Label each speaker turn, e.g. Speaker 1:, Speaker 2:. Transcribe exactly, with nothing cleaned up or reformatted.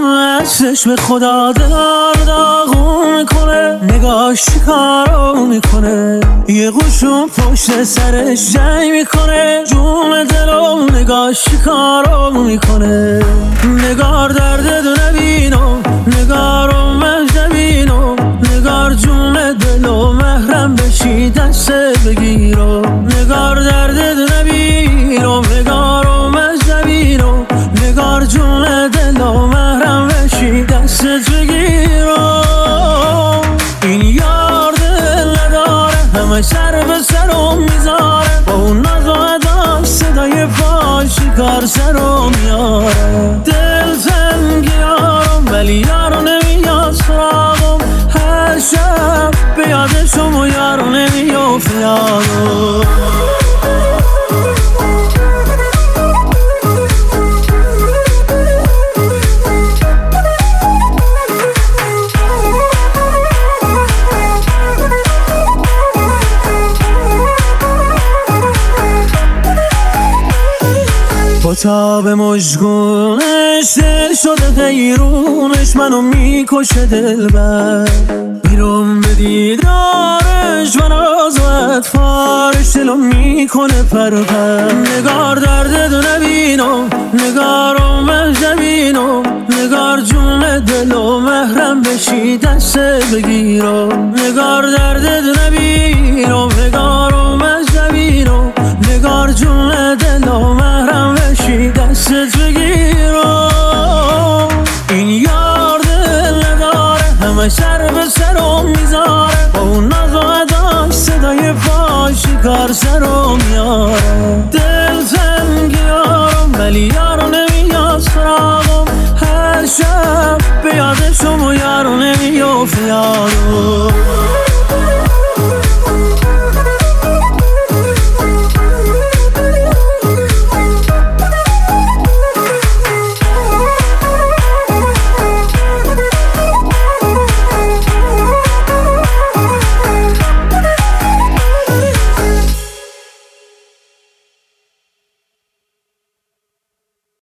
Speaker 1: دستش به خدا دلار داغون میکنه، نگاش چیکارو میکنه، یه قشون پشت سرش جنگ میکنه، جون دلو نگاش چیکارو میکنه. نگار درد دو نبینم، نگارو من نبینم، نگار جون دلو محرم بشی دست بگیرم. نگار درد دو نبینم، نگارو من نبینم، نگار جون دلو محرم بشی دستت بگیرم. این یار دل نداره، همه سر به سرم میذاره، با اون ناز و ادا صدای پای شکار سرم میاره. دل تنگیارم ولی یارو نمیاد سراغم، هر شب به یادشم و یارو نمیافت یادم. با تاب مژگونش دل شده غیرونش، منو میکشه دلبر، بیرون به دیدارش من از و اطفارش دلو میکنه پرپر. نگار درد دو نبینم، نگارو من نبینم، نگار جون دلو محرم بشی دست بگیرم. نگار درد دو نبینم، نگارو من نبینم، نگار جون دلو محرم بشی دستت بگیرم. این یار دل نداره، همه سر به سرم میذاره، با اون ناز و اداش صدای پای شکار سرم میاره.